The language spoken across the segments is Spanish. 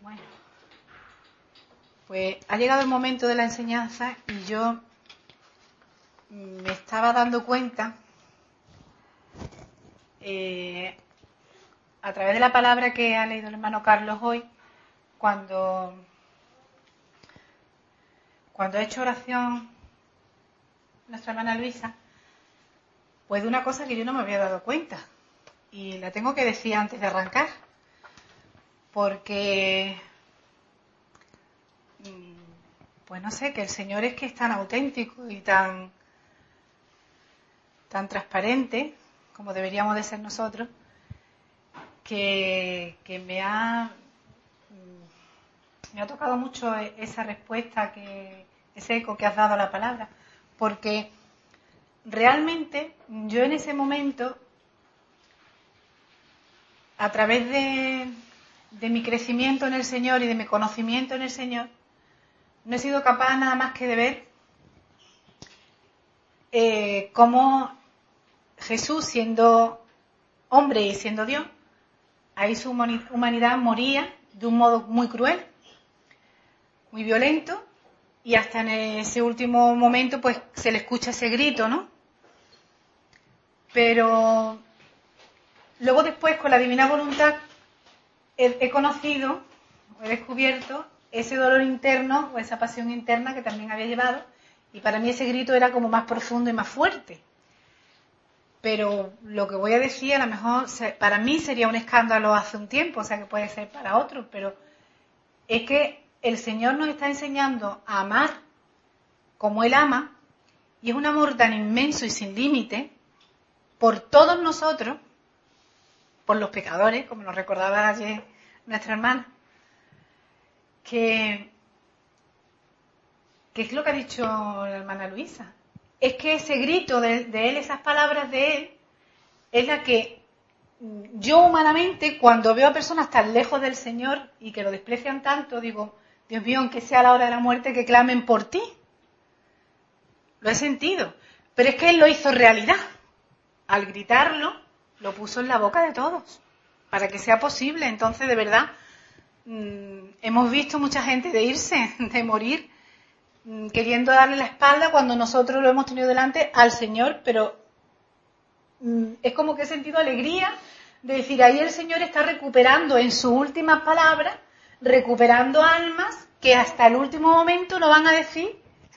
Bueno, pues ha llegado el momento de la enseñanza y yo me estaba dando cuenta a través de la palabra que ha leído el hermano Carlos hoy, cuando ha hecho oración nuestra hermana Luisa, pues de una cosa que yo no me había dado cuenta y la tengo que decir antes de arrancar, porque pues no sé, que el Señor es que es tan auténtico y tan transparente como deberíamos de ser nosotros, que me ha tocado mucho esa respuesta, ese eco que has dado a la palabra, porque realmente yo en ese momento, a través de mi crecimiento en el Señor y de mi conocimiento en el Señor, no he sido capaz nada más que de ver cómo Jesús, siendo hombre y siendo Dios, ahí su humanidad moría de un modo muy cruel, muy violento, y hasta en ese último momento pues se le escucha ese grito, ¿no? Pero luego después, con la divina voluntad, he conocido, he descubierto ese dolor interno o esa pasión interna que también había llevado, y para mí ese grito era como más profundo y más fuerte. Pero lo que voy a decir, a lo mejor para mí sería un escándalo hace un tiempo, o sea que puede ser para otros, pero es que el Señor nos está enseñando a amar como Él ama, y es un amor tan inmenso y sin límite por todos nosotros, por los pecadores, como nos recordaba ayer nuestra hermana, que es lo que ha dicho la hermana Luisa. Es que ese grito de Él, esas palabras de Él, es la que yo humanamente, cuando veo a personas tan lejos del Señor y que lo desprecian tanto, digo, Dios mío, aunque sea la hora de la muerte, que clamen por ti. Lo he sentido. Pero es que Él lo hizo realidad. Al gritarlo, lo puso en la boca de todos, para que sea posible. Entonces, de verdad, hemos visto mucha gente de irse, de morir, queriendo darle la espalda cuando nosotros lo hemos tenido delante al Señor, pero es como que he sentido alegría de decir, ahí el Señor está recuperando en sus últimas palabras, recuperando almas que hasta el último momento no van a decir,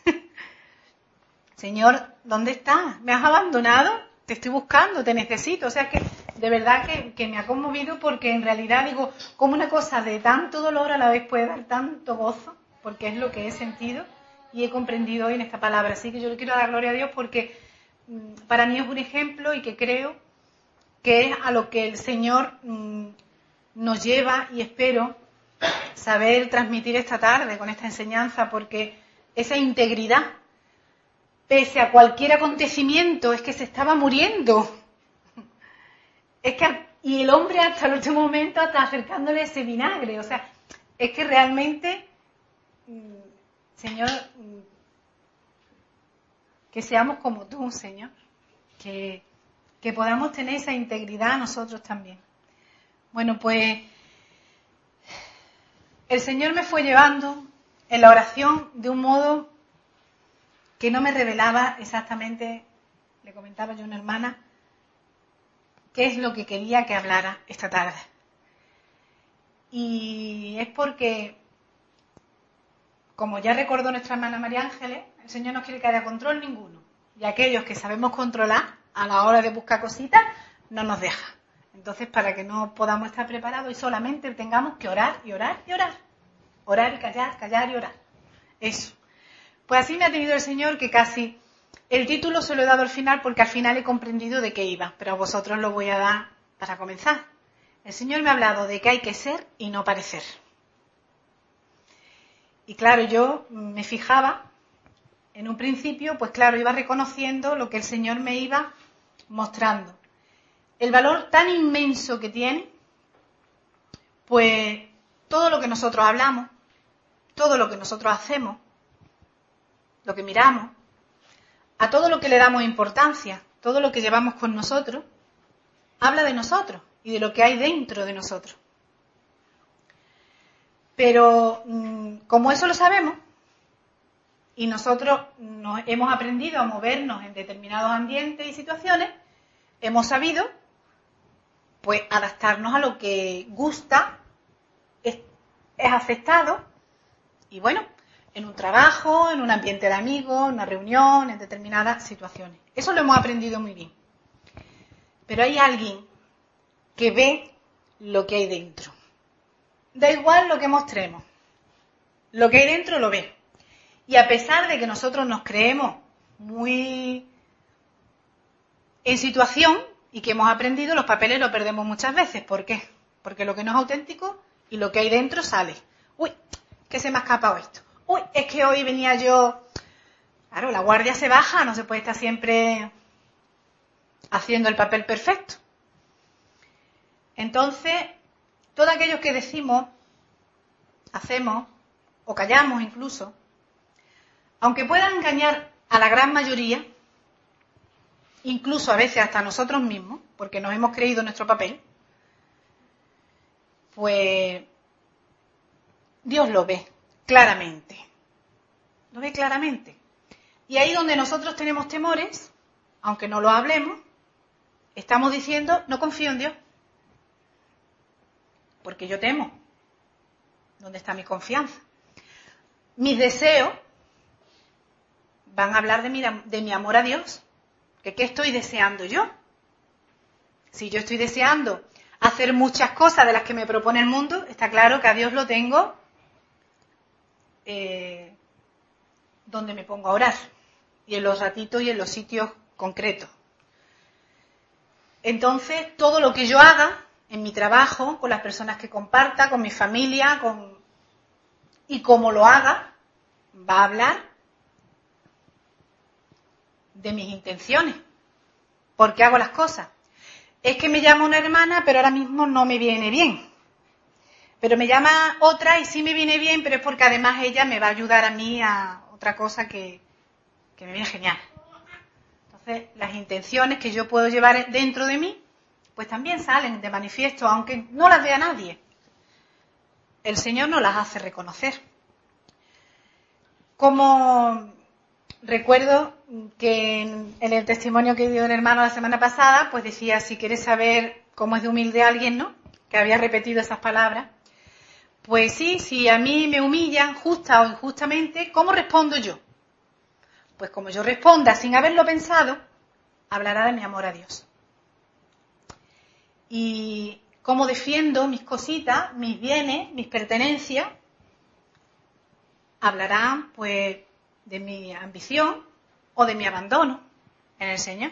Señor, ¿dónde estás? ¿Me has abandonado? Te estoy buscando, te necesito. O sea que de verdad que me ha conmovido, porque en realidad digo, como una cosa de tanto dolor a la vez puede dar tanto gozo, porque es lo que he sentido y he comprendido hoy en esta palabra. Así que yo le quiero dar gloria a Dios porque para mí es un ejemplo y que creo que es a lo que el Señor nos lleva, y espero saber transmitir esta tarde con esta enseñanza, porque esa integridad, pese a cualquier acontecimiento, es que se estaba muriendo. Y el hombre hasta el último momento, hasta acercándole ese vinagre. O sea, es que realmente, Señor, que seamos como tú, Señor. Que podamos tener esa integridad nosotros también. Bueno, pues el Señor me fue llevando en la oración de un modo que no me revelaba exactamente, le comentaba yo a una hermana, qué es lo que quería que hablara esta tarde. Y es porque, como ya recordó nuestra hermana María Ángeles, el Señor no quiere que haya control ninguno. Y aquellos que sabemos controlar a la hora de buscar cositas, no nos deja. Entonces, para que no podamos estar preparados y solamente tengamos que orar y orar y orar. Orar y callar, callar y orar. Eso. Pues así me ha tenido el Señor, que casi el título se lo he dado al final, porque al final he comprendido de qué iba, pero a vosotros lo voy a dar para comenzar. El Señor me ha hablado de que hay que ser y no parecer. Y claro, yo me fijaba, en un principio, pues claro, iba reconociendo lo que el Señor me iba mostrando. El valor tan inmenso que tiene, pues todo lo que nosotros hablamos, todo lo que nosotros hacemos, lo que miramos, a todo lo que le damos importancia, todo lo que llevamos con nosotros, habla de nosotros y de lo que hay dentro de nosotros. Pero como eso lo sabemos, y nosotros nos hemos aprendido a movernos en determinados ambientes y situaciones, hemos sabido pues adaptarnos a lo que gusta, es aceptado, y bueno, en un trabajo, en un ambiente de amigos, en una reunión, en determinadas situaciones. Eso lo hemos aprendido muy bien. Pero hay alguien que ve lo que hay dentro. Da igual lo que mostremos. Lo que hay dentro lo ve. Y a pesar de que nosotros nos creemos muy en situación y que hemos aprendido, los papeles los perdemos muchas veces. ¿Por qué? Porque lo que no es auténtico y lo que hay dentro sale. Uy, que se me ha escapado esto. Uy, es que hoy venía yo... Claro, la guardia se baja, no se puede estar siempre haciendo el papel perfecto. Entonces, todos aquellos que decimos, hacemos o callamos incluso, aunque puedan engañar a la gran mayoría, incluso a veces hasta nosotros mismos, porque nos hemos creído nuestro papel, pues Dios lo ve claramente. Lo ve claramente. Y ahí donde nosotros tenemos temores, aunque no lo hablemos, estamos diciendo, no confío en Dios. Porque yo temo. ¿Dónde está mi confianza? Mis deseos van a hablar de mi amor a Dios. ¿Qué estoy deseando yo? Si yo estoy deseando hacer muchas cosas de las que me propone el mundo, está claro que a Dios lo tengo donde me pongo a orar. Y en los ratitos y en los sitios concretos. Entonces, todo lo que yo haga en mi trabajo, con las personas que comparta, con mi familia, y como lo haga, va a hablar de mis intenciones. ¿Por qué hago las cosas? Es que me llama una hermana, pero ahora mismo no me viene bien. Pero me llama otra y sí me viene bien, pero es porque además ella me va a ayudar a mí a otra cosa que me viene genial. Entonces, las intenciones que yo puedo llevar dentro de mí, pues también salen de manifiesto, aunque no las vea nadie. El Señor nos las hace reconocer. Como recuerdo que en el testimonio que dio el hermano la semana pasada, pues decía, si quieres saber cómo es de humilde alguien, ¿no? Que había repetido esas palabras. Pues sí, si a mí me humillan, justa o injustamente, ¿cómo respondo yo? Pues como yo responda sin haberlo pensado, hablará de mi amor a Dios. Y cómo defiendo mis cositas, mis bienes, mis pertenencias, hablarán pues de mi ambición o de mi abandono en el Señor.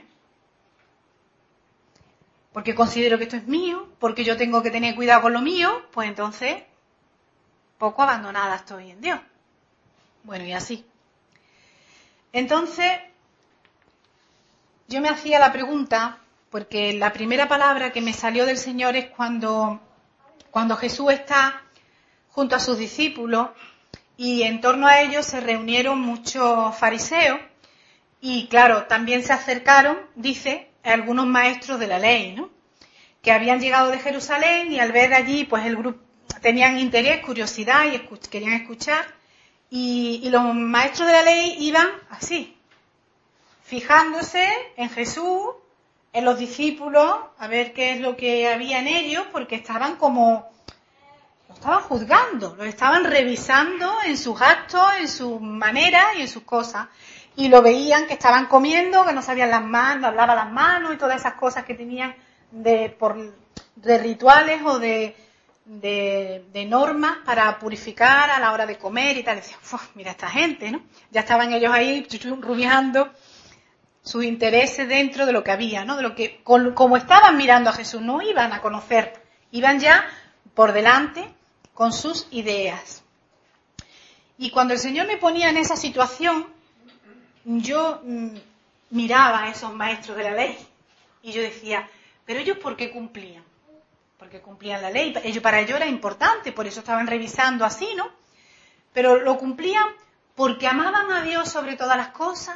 Porque considero que esto es mío, porque yo tengo que tener cuidado con lo mío, pues entonces poco abandonada estoy en Dios. Bueno, y así. Entonces, yo me hacía la pregunta, porque la primera palabra que me salió del Señor es cuando Jesús está junto a sus discípulos y en torno a ellos se reunieron muchos fariseos y, claro, también se acercaron, dice, algunos maestros de la ley, ¿no? Que habían llegado de Jerusalén y al ver allí, pues el grupo tenían interés, curiosidad y querían escuchar. Y los maestros de la ley iban así, fijándose en Jesús, en los discípulos, a ver qué es lo que había en ellos, porque estaban como, lo estaban juzgando, lo estaban revisando en sus actos, en sus maneras y en sus cosas. Y lo veían que estaban comiendo, que no sabían las manos, no hablaban las manos y todas esas cosas que tenían de rituales o de normas para purificar a la hora de comer y tal. Decían, mira esta gente, ¿no? Ya estaban ellos ahí rumiando sus intereses dentro de lo que había, ¿no? De lo que, como estaban mirando a Jesús, no iban a conocer, iban ya por delante con sus ideas. Y cuando el Señor me ponía en esa situación, yo miraba a esos maestros de la ley y yo decía, pero ellos ¿por qué cumplían? Porque cumplían la ley, para ellos era importante, por eso estaban revisando así, ¿no? Pero lo cumplían porque amaban a Dios sobre todas las cosas,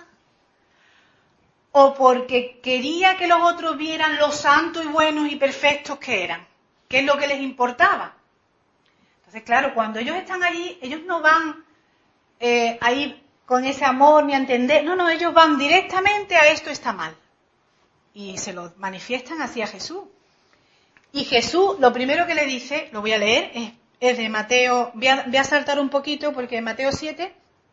o porque quería que los otros vieran lo santos y buenos y perfectos que eran, que es lo que les importaba. Entonces, claro, cuando ellos están allí, ellos no van ahí con ese amor ni a entender. No, ellos van directamente a esto está mal. Y se lo manifiestan así a Jesús. Y Jesús, lo primero que le dice, lo voy a leer, es de Mateo, voy a saltar un poquito porque en Mateo 7,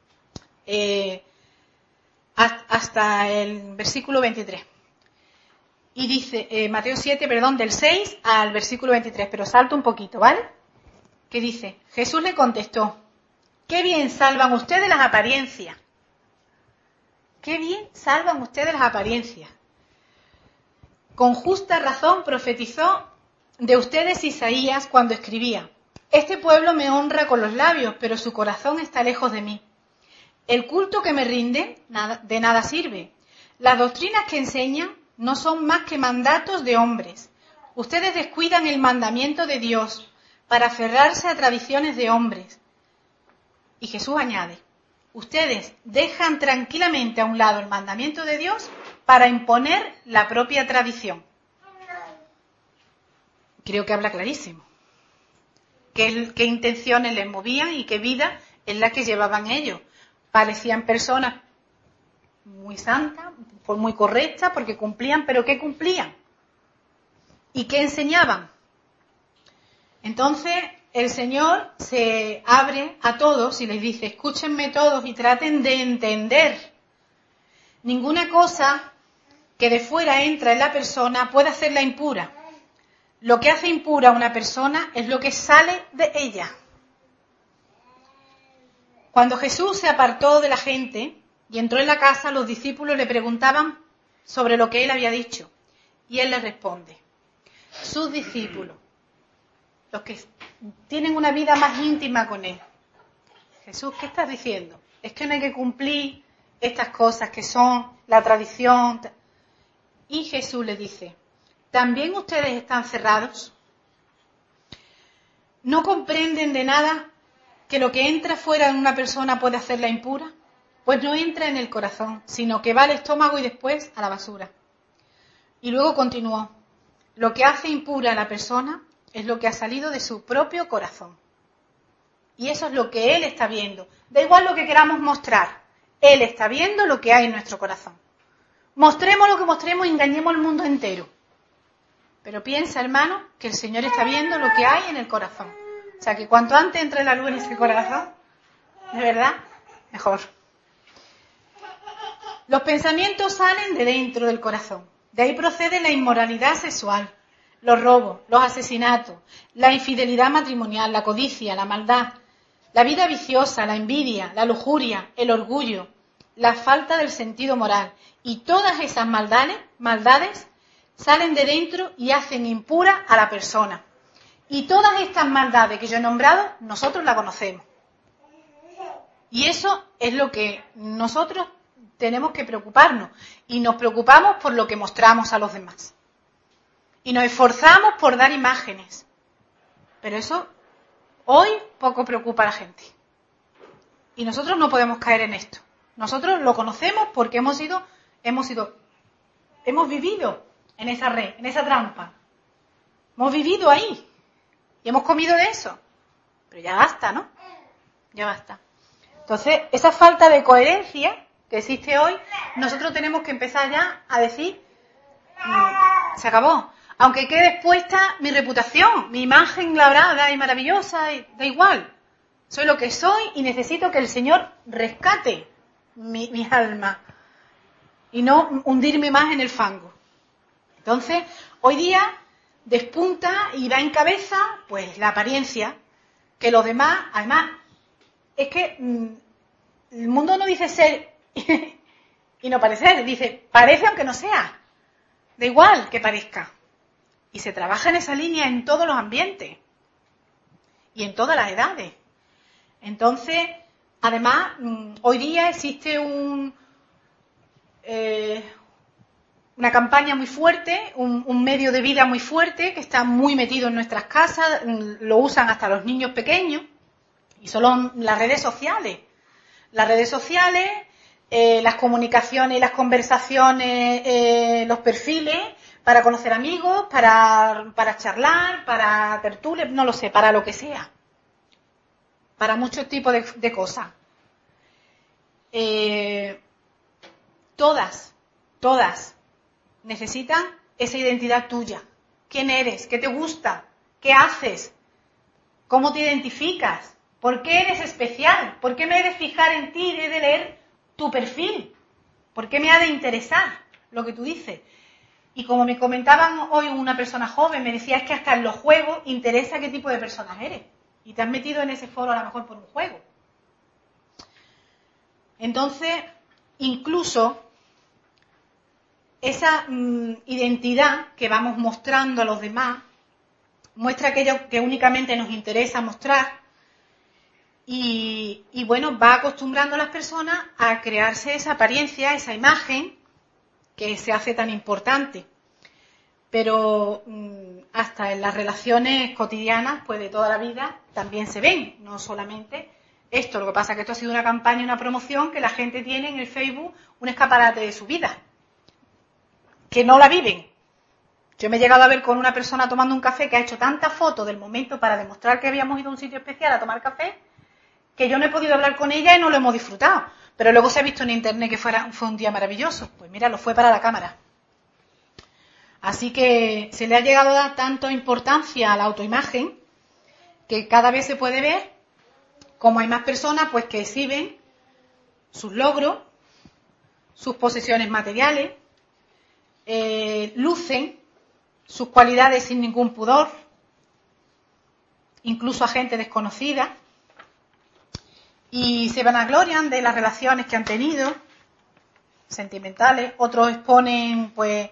hasta el versículo 23. Y dice, Mateo 7, perdón, del 6 al versículo 23, pero salto un poquito, ¿vale? Que dice, Jesús le contestó, qué bien salvan ustedes las apariencias. Qué bien salvan ustedes las apariencias. Con justa razón profetizó de ustedes Isaías cuando escribía, este pueblo me honra con los labios, pero su corazón está lejos de mí. El culto que me rinden de nada sirve. Las doctrinas que enseñan no son más que mandatos de hombres. Ustedes descuidan el mandamiento de Dios para aferrarse a tradiciones de hombres. Y Jesús añade, ustedes dejan tranquilamente a un lado el mandamiento de Dios para imponer la propia tradición. Creo que habla clarísimo. ¿Qué intenciones les movían y qué vida es la que llevaban ellos? Parecían personas muy santas, muy correctas, porque cumplían, pero ¿qué cumplían? ¿Y qué enseñaban? Entonces, el Señor se abre a todos y les dice, escúchenme todos y traten de entender. Ninguna cosa que de fuera entra en la persona puede hacerla impura. Lo que hace impura a una persona es lo que sale de ella. Cuando Jesús se apartó de la gente y entró en la casa, los discípulos le preguntaban sobre lo que él había dicho. Y él les responde, sus discípulos, los que tienen una vida más íntima con él. Jesús, ¿qué estás diciendo? Es que no hay que cumplir estas cosas que son la tradición. Y Jesús le dice, ¿también ustedes están cerrados? ¿No comprenden de nada que lo que entra fuera de una persona puede hacerla impura? Pues no entra en el corazón, sino que va al estómago y después a la basura. Y luego continuó, lo que hace impura a la persona es lo que ha salido de su propio corazón. Y eso es lo que Él está viendo. Da igual lo que queramos mostrar, Él está viendo lo que hay en nuestro corazón. Mostremos lo que mostremos y engañemos al mundo entero. Pero piensa, hermano, que el Señor está viendo lo que hay en el corazón. O sea, que cuanto antes entre la luz en ese corazón, de verdad, mejor. Los pensamientos salen de dentro del corazón. De ahí procede la inmoralidad sexual, los robos, los asesinatos, la infidelidad matrimonial, la codicia, la maldad, la vida viciosa, la envidia, la lujuria, el orgullo, la falta del sentido moral. Y todas esas maldades salen de dentro y hacen impura a la persona. Y todas estas maldades que yo he nombrado, nosotros las conocemos. Y eso es lo que nosotros tenemos que preocuparnos. Y nos preocupamos por lo que mostramos a los demás. Y nos esforzamos por dar imágenes. Pero eso hoy poco preocupa a la gente. Y nosotros no podemos caer en esto. Nosotros lo conocemos porque hemos vivido en esa red, en esa trampa. Hemos vivido ahí. Y hemos comido de eso. Pero ya basta, ¿no? Ya basta. Entonces, esa falta de coherencia que existe hoy, nosotros tenemos que empezar ya a decir, se acabó. Aunque quede expuesta mi reputación, mi imagen labrada y maravillosa, da igual. Soy lo que soy y necesito que el Señor rescate mi alma y no hundirme más en el fango. Entonces, hoy día despunta y va en cabeza pues la apariencia, que los demás, además, es que el mundo no dice ser y no parecer, dice parece aunque no sea, da igual que parezca. Y se trabaja en esa línea en todos los ambientes y en todas las edades. Entonces, además, hoy día existe una campaña muy fuerte, un medio de vida muy fuerte que está muy metido en nuestras casas, lo usan hasta los niños pequeños, y son las redes sociales. Las redes sociales, las comunicaciones y las conversaciones, los perfiles, para conocer amigos, para charlar, para tertulias, no lo sé, para lo que sea. para muchos tipos de cosas. Todas necesitan esa identidad tuya. ¿Quién eres? ¿Qué te gusta? ¿Qué haces? ¿Cómo te identificas? ¿Por qué eres especial? ¿Por qué me he de fijar en ti y he de leer tu perfil? ¿Por qué me ha de interesar lo que tú dices? Y como me comentaban hoy una persona joven, me decía, es que hasta en los juegos interesa qué tipo de personas eres. Y te has metido en ese foro a lo mejor por un juego. Entonces, incluso esa identidad que vamos mostrando a los demás muestra aquello que únicamente nos interesa mostrar y bueno, va acostumbrando a las personas a crearse esa apariencia, esa imagen que se hace tan importante. Pero hasta en las relaciones cotidianas, pues de toda la vida, también se ven, no solamente esto. Lo que pasa es que esto ha sido una campaña, una promoción que la gente tiene en el Facebook, un escaparate de su vida, que no la viven. Yo me he llegado a ver con una persona tomando un café que ha hecho tantas fotos del momento para demostrar que habíamos ido a un sitio especial a tomar café, que yo no he podido hablar con ella y no lo hemos disfrutado. Pero luego se ha visto en internet que fue un día maravilloso. Pues mira, lo fue para la cámara. Así que se le ha llegado a dar tanta importancia a la autoimagen que cada vez se puede ver cómo hay más personas pues que exhiben sus logros, sus posesiones materiales, lucen sus cualidades sin ningún pudor, incluso a gente desconocida, y se vanaglorian de las relaciones que han tenido, sentimentales. Otros exponen pues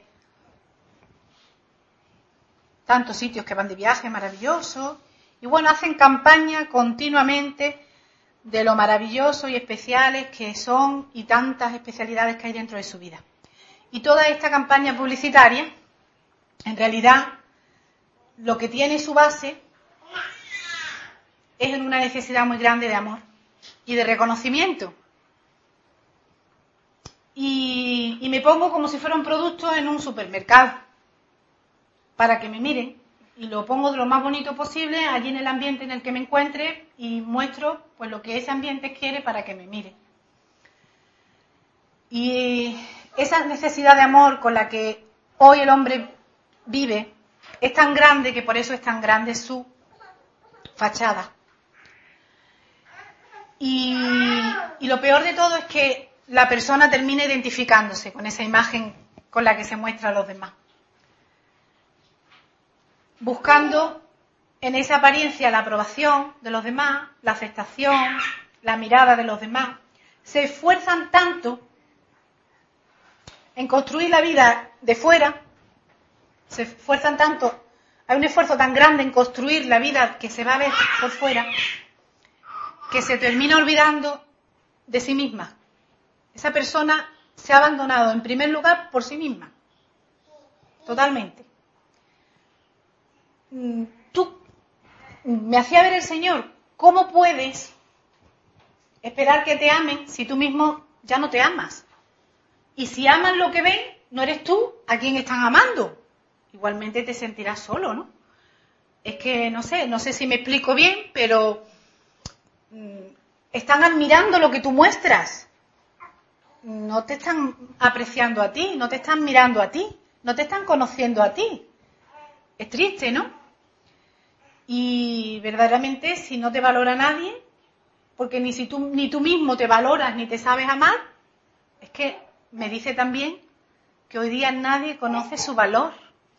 tantos sitios que van de viaje maravillosos, y bueno, hacen campaña continuamente de lo maravillosos y especiales que son y tantas especialidades que hay dentro de su vida. Y toda esta campaña publicitaria, en realidad, lo que tiene su base es en una necesidad muy grande de amor y de reconocimiento. Y me pongo como si fuera un producto en un supermercado, para que me miren, y lo pongo de lo más bonito posible allí en el ambiente en el que me encuentre y muestro pues lo que ese ambiente quiere para que me mire. Y esa necesidad de amor con la que hoy el hombre vive es tan grande que por eso es tan grande su fachada. Y lo peor de todo es que la persona termina identificándose con esa imagen con la que se muestra a los demás, buscando en esa apariencia la aprobación de los demás, la aceptación, la mirada de los demás. Se esfuerzan tanto en construir la vida de fuera, se esfuerzan tanto, hay un esfuerzo tan grande en construir la vida que se va a ver por fuera, que se termina olvidando de sí misma. Esa persona se ha abandonado en primer lugar por sí misma, totalmente. Me hacía ver el Señor, ¿cómo puedes esperar que te amen si tú mismo ya no te amas? Y si aman lo que ven, no eres tú a quien están amando. Igualmente te sentirás solo, ¿no? Es que no sé si me explico bien, pero están admirando lo que tú muestras. No te están apreciando a ti, no te están mirando a ti, no te están conociendo a ti. Es triste, ¿no? Y verdaderamente si no te valora nadie, porque ni tú mismo te valoras ni te sabes amar, es que me dice también que hoy día nadie conoce su valor.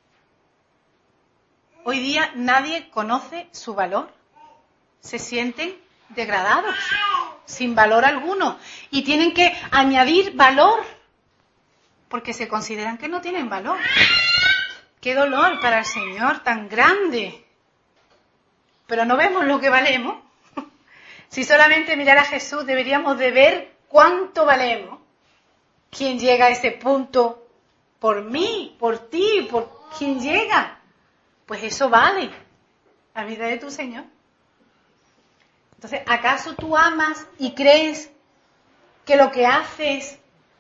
Hoy día nadie conoce su valor. Se sienten degradados, sin valor alguno, y tienen que añadir valor, porque se consideran que no tienen valor. ¡Qué dolor para el Señor tan grande! Pero no vemos lo que valemos. Si solamente mirar a Jesús deberíamos de ver cuánto valemos. ¿Quién llega a ese punto por mí, por ti, por quién llega? Pues eso vale la vida de tu Señor. Entonces, ¿acaso tú amas y crees que lo que haces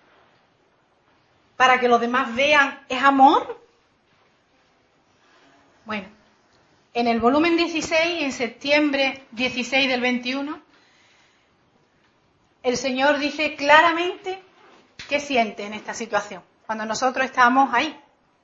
para que los demás vean es amor? Bueno, En el volumen 16, en septiembre 16 del 21, el Señor dice claramente qué siente en esta situación, cuando nosotros estamos ahí.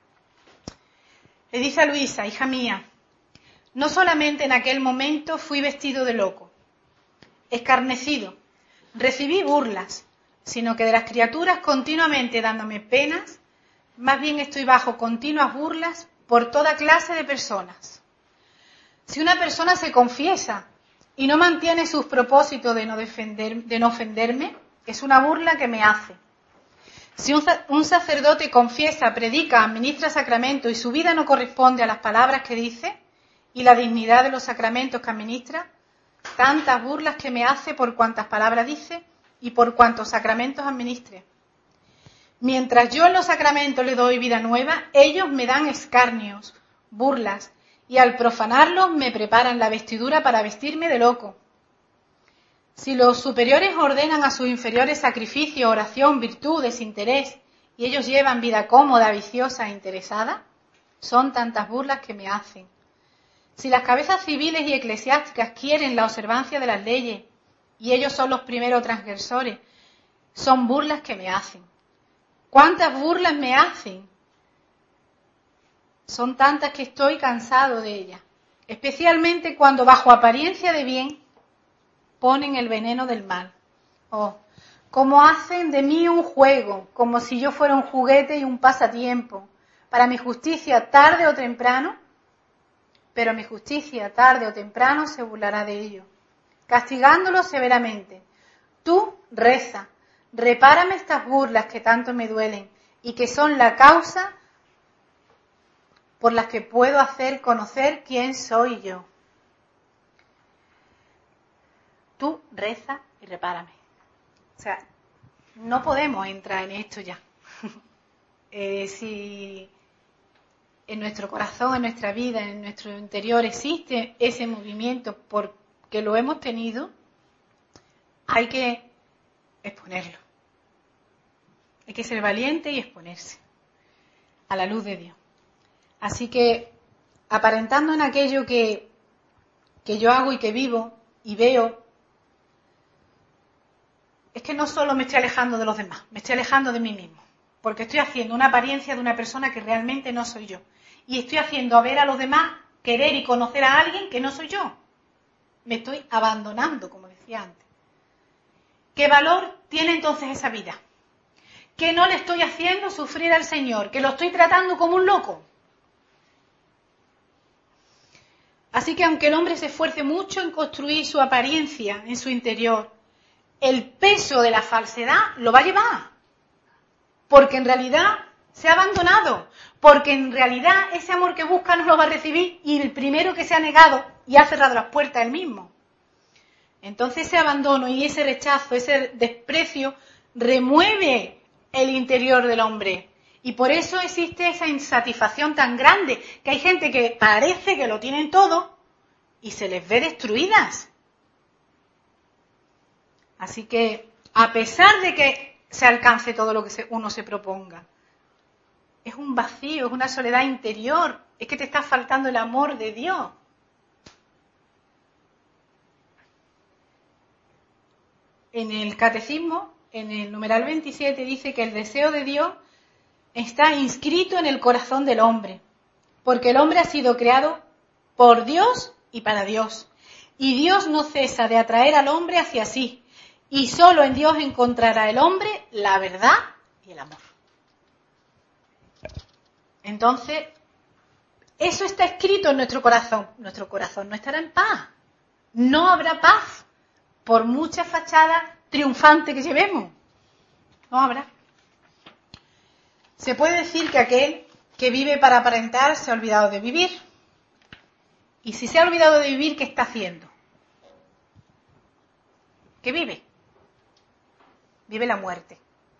Le dice a Luisa, hija mía, no solamente en aquel momento fui vestido de loco, escarnecido, recibí burlas, sino que de las criaturas continuamente dándome penas, más bien estoy bajo continuas burlas por toda clase de personas. Si una persona se confiesa y no mantiene sus propósitos de no ofenderme, es una burla que me hace. Si un sacerdote confiesa, predica, administra sacramentos y su vida no corresponde a las palabras que dice y la dignidad de los sacramentos que administra, tantas burlas que me hace por cuantas palabras dice y por cuantos sacramentos administre. Mientras yo en los sacramentos le doy vida nueva, ellos me dan escarnios, burlas, y al profanarlos me preparan la vestidura para vestirme de loco. Si los superiores ordenan a sus inferiores sacrificio, oración, virtud, desinterés, y ellos llevan vida cómoda, viciosa e interesada, son tantas burlas que me hacen. Si las cabezas civiles y eclesiásticas quieren la observancia de las leyes, y ellos son los primeros transgresores, son burlas que me hacen. ¿Cuántas burlas me hacen? Son tantas que estoy cansado de ellas, especialmente cuando bajo apariencia de bien ponen el veneno del mal. Oh, como hacen de mí un juego, como si yo fuera un juguete y un pasatiempo. Para mi justicia tarde o temprano, pero mi justicia tarde o temprano se burlará de ello, castigándolo severamente. Tú reza, repárame estas burlas que tanto me duelen y que son la causa por las que puedo hacer conocer quién soy yo. Tú reza y repárame. O sea, no podemos entrar en esto ya. Si en nuestro corazón, en nuestra vida, en nuestro interior existe ese movimiento porque lo hemos tenido, hay que exponerlo. Hay que ser valiente y exponerse a la luz de Dios. Así que, aparentando en aquello que yo hago y que vivo y veo, es que no solo me estoy alejando de los demás, me estoy alejando de mí mismo, porque estoy haciendo una apariencia de una persona que realmente no soy yo. Y estoy haciendo a ver a los demás querer y conocer a alguien que no soy yo. Me estoy abandonando, como decía antes. ¿Qué valor tiene entonces esa vida? Que no le estoy haciendo sufrir al Señor, que lo estoy tratando como un loco. Así que aunque el hombre se esfuerce mucho en construir su apariencia en su interior, el peso de la falsedad lo va a llevar. Porque en realidad se ha abandonado. Porque en realidad ese amor que busca no lo va a recibir y el primero que se ha negado y ha cerrado las puertas él mismo. Entonces ese abandono y ese rechazo, ese desprecio, remueve el interior del hombre. Y por eso existe esa insatisfacción tan grande, que hay gente que parece que lo tienen todo y se les ve destruidas. Así que, a pesar de que se alcance todo lo que uno se proponga, es un vacío, es una soledad interior, es que te está faltando el amor de Dios. En el Catecismo, en el numeral 27, dice que el deseo de Dios está inscrito en el corazón del hombre, porque el hombre ha sido creado por Dios y para Dios. Y Dios no cesa de atraer al hombre hacia sí, y solo en Dios encontrará el hombre la verdad y el amor. Entonces, eso está escrito en nuestro corazón. Nuestro corazón no estará en paz. No habrá paz, por mucha fachada triunfante que llevemos. No habrá. Se puede decir que aquel que vive para aparentar se ha olvidado de vivir. Y si se ha olvidado de vivir, ¿qué está haciendo? ¿Qué vive? Vive la muerte.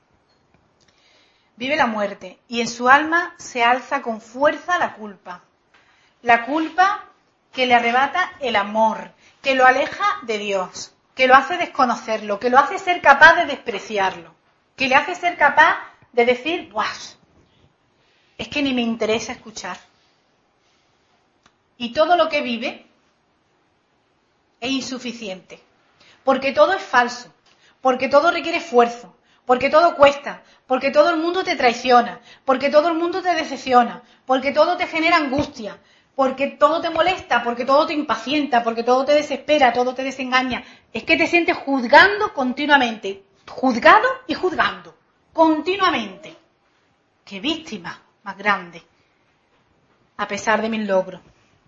Vive la muerte. Y en su alma se alza con fuerza la culpa. La culpa que le arrebata el amor, que lo aleja de Dios, que lo hace desconocerlo, que lo hace ser capaz de despreciarlo, que le hace ser capaz de decir, ¡buah! Es que ni me interesa escuchar. y todo lo que vive es insuficiente. Porque todo es falso, porque todo requiere esfuerzo, porque todo cuesta, porque todo el mundo te traiciona, porque todo el mundo te decepciona, porque todo te genera angustia, porque todo te molesta, porque todo te impacienta, porque todo te desespera, todo te desengaña. Es que te sientes juzgando continuamente, juzgado y juzgando, continuamente. ¡Qué víctima más grande! A pesar de mis logros.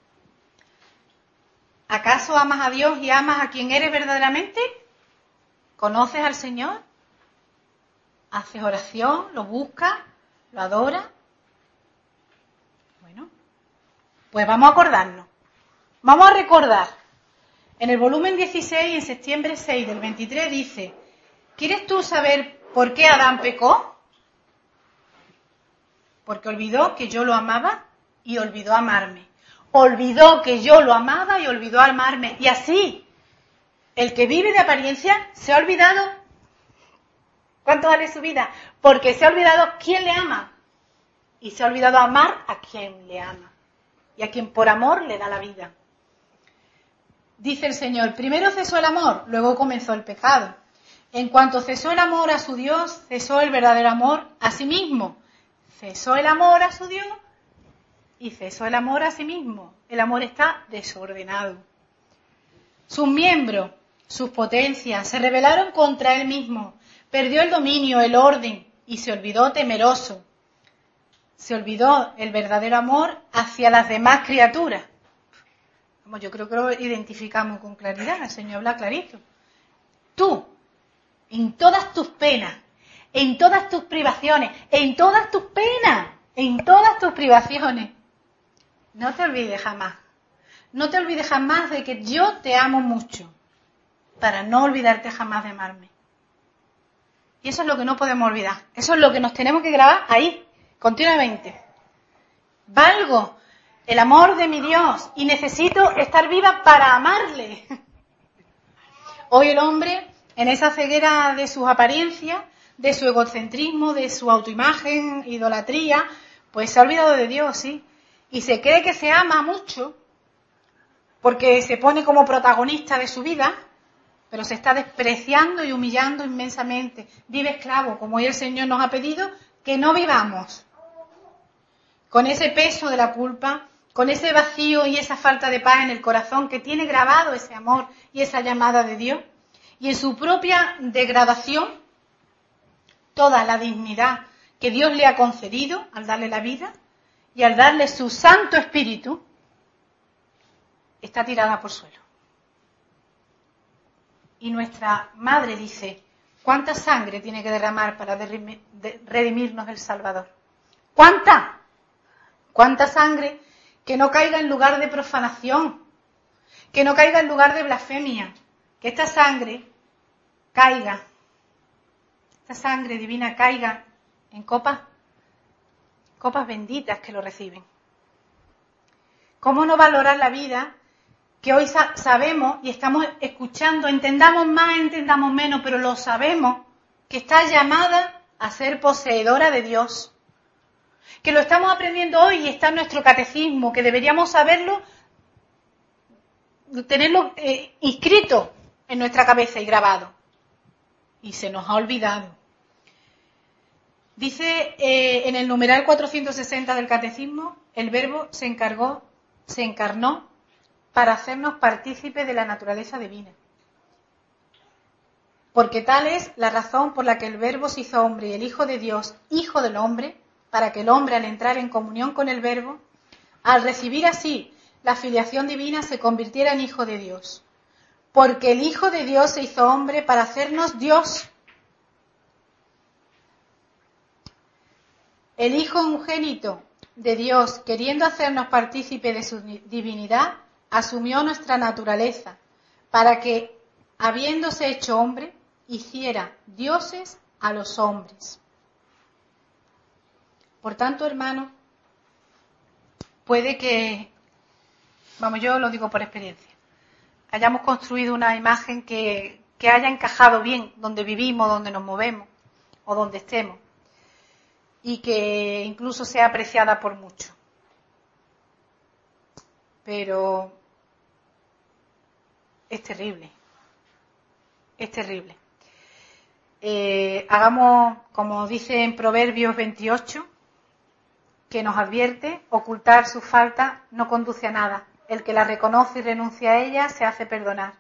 ¿Acaso amas a Dios y amas a quien eres verdaderamente? ¿Conoces al Señor? ¿Haces oración? ¿Lo buscas? ¿Lo adoras? Bueno, pues vamos a acordarnos. Vamos a recordar. En el volumen 16, en septiembre 6 del 23, dice: ¿quieres tú saber por qué Adán pecó? Porque olvidó que yo lo amaba y olvidó amarme. Olvidó que yo lo amaba y olvidó amarme. Y así, el que vive de apariencia se ha olvidado cuánto vale su vida. Porque se ha olvidado quién le ama. Y se ha olvidado amar a quien le ama. Y a quien por amor le da la vida. Dice el Señor: primero cesó el amor, luego comenzó el pecado. En cuanto cesó el amor a su Dios, cesó el verdadero amor a sí mismo. Cesó el amor a su Dios y cesó el amor a sí mismo. El amor está desordenado. Sus miembros, sus potencias, se rebelaron contra él mismo. Perdió el dominio, el orden y se olvidó temeroso. Se olvidó el verdadero amor hacia las demás criaturas. Como yo creo que lo identificamos con claridad, el Señor habla clarito. Tú, en todas tus penas, en todas tus privaciones, en todas tus penas, en todas tus privaciones, no te olvides jamás. No te olvides jamás de que yo te amo mucho, para no olvidarte jamás de amarme. Y eso es lo que no podemos olvidar. Eso es lo que nos tenemos que grabar ahí, continuamente. Valgo el amor de mi Dios y necesito estar viva para amarle. Hoy el hombre, en esa ceguera de sus apariencias, de su egocentrismo, de su autoimagen, idolatría, pues se ha olvidado de Dios, ¿sí? Y se cree que se ama mucho, porque se pone como protagonista de su vida, pero se está despreciando y humillando inmensamente. Vive esclavo, como hoy el Señor nos ha pedido que no vivamos. Con ese peso de la culpa, con ese vacío y esa falta de paz en el corazón que tiene grabado ese amor y esa llamada de Dios, y en su propia degradación, toda la dignidad que Dios le ha concedido al darle la vida y al darle su Santo Espíritu, está tirada por suelo. Y nuestra Madre dice: ¿cuánta sangre tiene que derramar para redimirnos el Salvador? ¿Cuánta? ¿Cuánta sangre que no caiga en lugar de profanación? Que no caiga en lugar de blasfemia. Que esta sangre caiga, esta sangre divina caiga en copas benditas que lo reciben. ¿Cómo no valorar la vida que hoy sabemos y estamos escuchando, entendamos más, entendamos menos, pero lo sabemos, que está llamada a ser poseedora de Dios? Que lo estamos aprendiendo hoy y está en nuestro catecismo, que deberíamos saberlo, tenerlo inscrito en nuestra cabeza y grabado. Y se nos ha olvidado. Dice en el numeral 460 del catecismo: el Verbo se encarnó para hacernos partícipes de la naturaleza divina. Porque tal es la razón por la que el Verbo se hizo hombre y el Hijo de Dios, Hijo del hombre, para que el hombre, al entrar en comunión con el Verbo, al recibir así la filiación divina, se convirtiera en Hijo de Dios. Porque el Hijo de Dios se hizo hombre para hacernos Dios. El Hijo unigénito de Dios, queriendo hacernos partícipe de su divinidad, asumió nuestra naturaleza, para que, habiéndose hecho hombre, hiciera dioses a los hombres. Por tanto, hermano, puede que, yo lo digo por experiencia, hayamos construido una imagen que haya encajado bien donde vivimos, donde nos movemos o donde estemos, y que incluso sea apreciada por muchos. pero es terrible. Es terrible. Hagamos, como dice en Proverbios 28, que nos advierte, ocultar su falta no conduce a nada. El que la reconoce y renuncia a ella se hace perdonar.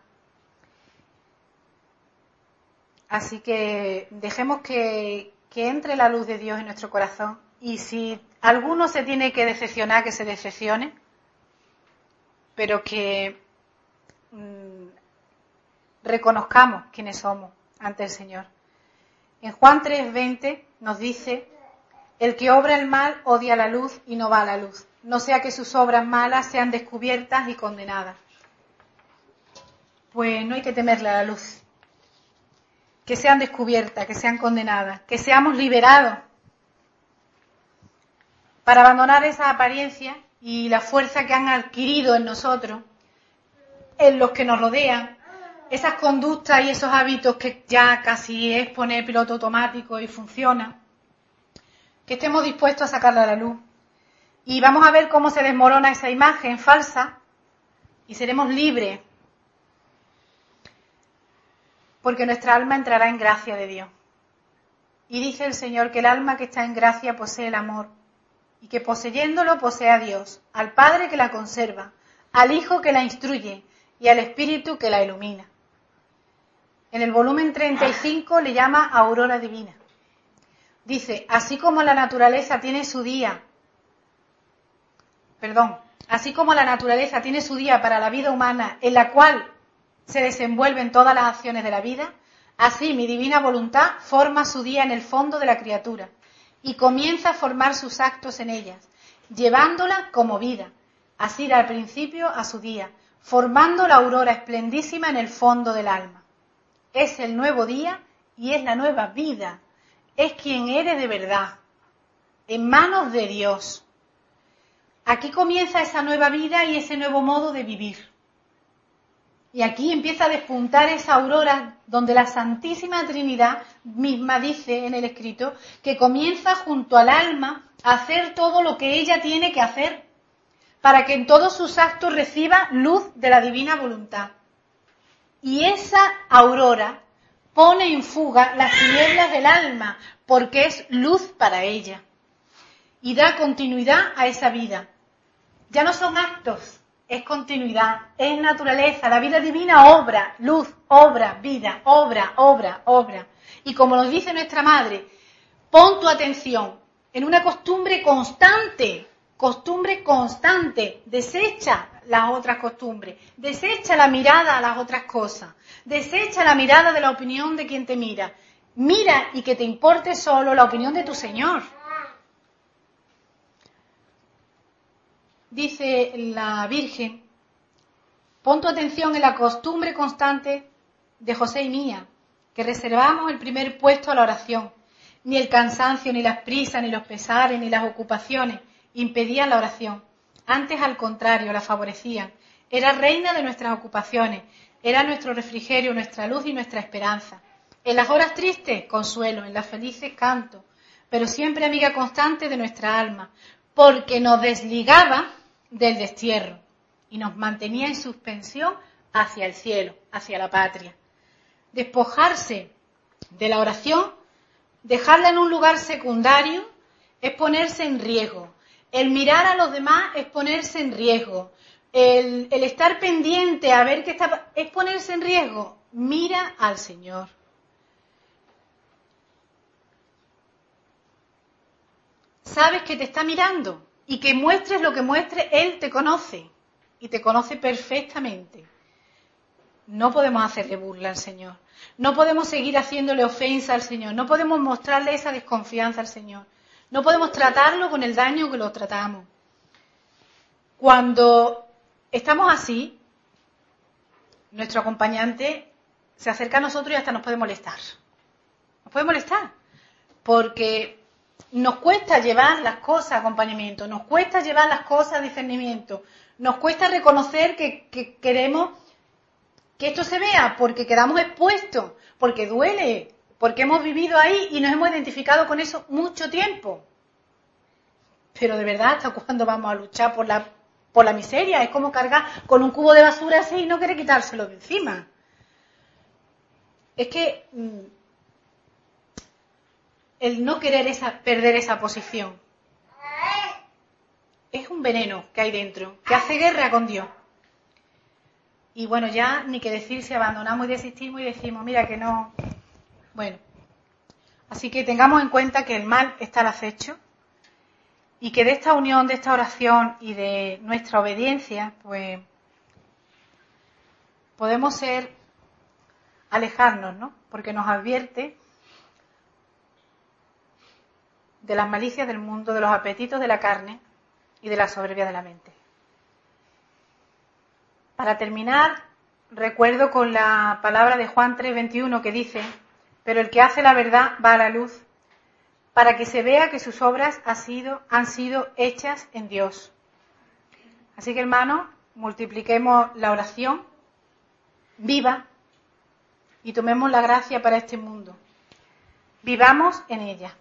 Así que dejemos que entre la luz de Dios en nuestro corazón. Y si alguno se tiene que decepcionar, que se decepcione, pero que reconozcamos quiénes somos ante el Señor. En Juan 3:20 nos dice: el que obra el mal odia la luz y no va a la luz, no sea que sus obras malas sean descubiertas y condenadas. Pues no hay que temerle a la luz. Que sean descubiertas, que sean condenadas, que seamos liberados para abandonar esa apariencia y la fuerza que han adquirido en nosotros, en los que nos rodean, esas conductas y esos hábitos que ya casi es poner piloto automático y funciona, que estemos dispuestos a sacarla a la luz. Y vamos a ver cómo se desmorona esa imagen falsa y seremos libres, porque nuestra alma entrará en gracia de Dios. Y dice el Señor que el alma que está en gracia posee el amor, y que poseyéndolo posee a Dios, al Padre que la conserva, al Hijo que la instruye y al Espíritu que la ilumina. En el volumen 35 le llama aurora divina. Dice: así como la naturaleza tiene su día para la vida humana, en la cual se desenvuelven todas las acciones de la vida, así mi divina voluntad forma su día en el fondo de la criatura y comienza a formar sus actos en ellas, llevándola como vida, así da al principio a su día, formando la aurora esplendísima en el fondo del alma. Es el nuevo día y es la nueva vida. Es quien eres de verdad, en manos de Dios. Aquí comienza esa nueva vida y ese nuevo modo de vivir. Y aquí empieza a despuntar esa aurora donde la Santísima Trinidad misma dice en el escrito que comienza junto al alma a hacer todo lo que ella tiene que hacer para que en todos sus actos reciba luz de la divina voluntad. Y esa aurora pone en fuga las tinieblas del alma porque es luz para ella y da continuidad a esa vida. Ya no son actos, es continuidad, es naturaleza. La vida divina obra, luz, obra, vida, obra, obra, obra. Y como nos dice nuestra madre, pon tu atención en una costumbre constante, desecha las otras costumbres, desecha la mirada a las otras cosas, desecha la mirada de la opinión de quien te mira. Mira y que te importe solo la opinión de tu Señor. Dice la Virgen: pon tu atención en la costumbre constante de José y mía, que reservamos el primer puesto a la oración. Ni el cansancio, ni las prisas, ni los pesares, ni las ocupaciones impedían la oración. Antes, al contrario, la favorecían. Era reina de nuestras ocupaciones, era nuestro refrigerio, nuestra luz y nuestra esperanza. En las horas tristes, consuelo, en las felices, canto, pero siempre amiga constante de nuestra alma, porque nos desligaba del destierro y nos mantenía en suspensión hacia el cielo, hacia la patria. Despojarse de la oración, dejarla en un lugar secundario, es ponerse en riesgo. El mirar a los demás es ponerse en riesgo. El estar pendiente a ver qué está, es ponerse en riesgo. Mira al Señor. Sabes que te está mirando y que muestres lo que muestres, Él te conoce y te conoce perfectamente. No podemos hacerle burla al Señor. No podemos seguir haciéndole ofensa al Señor. No podemos mostrarle esa desconfianza al Señor. No podemos tratarlo con el daño que lo tratamos. Cuando estamos así, nuestro acompañante se acerca a nosotros y hasta nos puede molestar. Nos puede molestar porque nos cuesta llevar las cosas a acompañamiento, nos cuesta llevar las cosas a discernimiento, nos cuesta reconocer que queremos que esto se vea porque quedamos expuestos, porque duele, porque hemos vivido ahí y nos hemos identificado con eso mucho tiempo. Pero de verdad, ¿hasta cuándo vamos a luchar por la por la miseria. Es como cargar con un cubo de basura así y no querer quitárselo de encima. Es que el no querer perder esa posición es un veneno que hay dentro, que hace guerra con Dios. Y bueno, ya ni que decir si abandonamos y desistimos y decimos, mira que no. Bueno, así que tengamos en cuenta que el mal está al acecho y que de esta unión, de esta oración y de nuestra obediencia, pues podemos alejarnos, ¿no? Porque nos advierte de las malicias del mundo, de los apetitos de la carne y de la soberbia de la mente. Para terminar, recuerdo con la palabra de Juan 3:21 que dice: pero el que hace la verdad va a la luz, para que se vea que sus obras han sido hechas en Dios. Así que, hermanos, multipliquemos la oración viva y tomemos la gracia para este mundo. Vivamos en ella.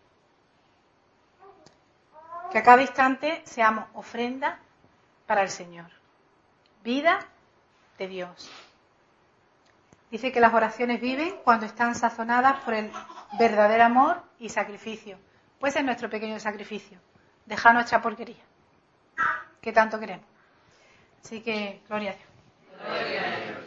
Que a cada instante seamos ofrenda para el Señor. Vida de Dios. Dice que las oraciones viven cuando están sazonadas por el verdadero amor y sacrificio. Pues es nuestro pequeño sacrificio. Dejar nuestra porquería, que tanto queremos. Así que, gloria a Dios. Gloria a Dios.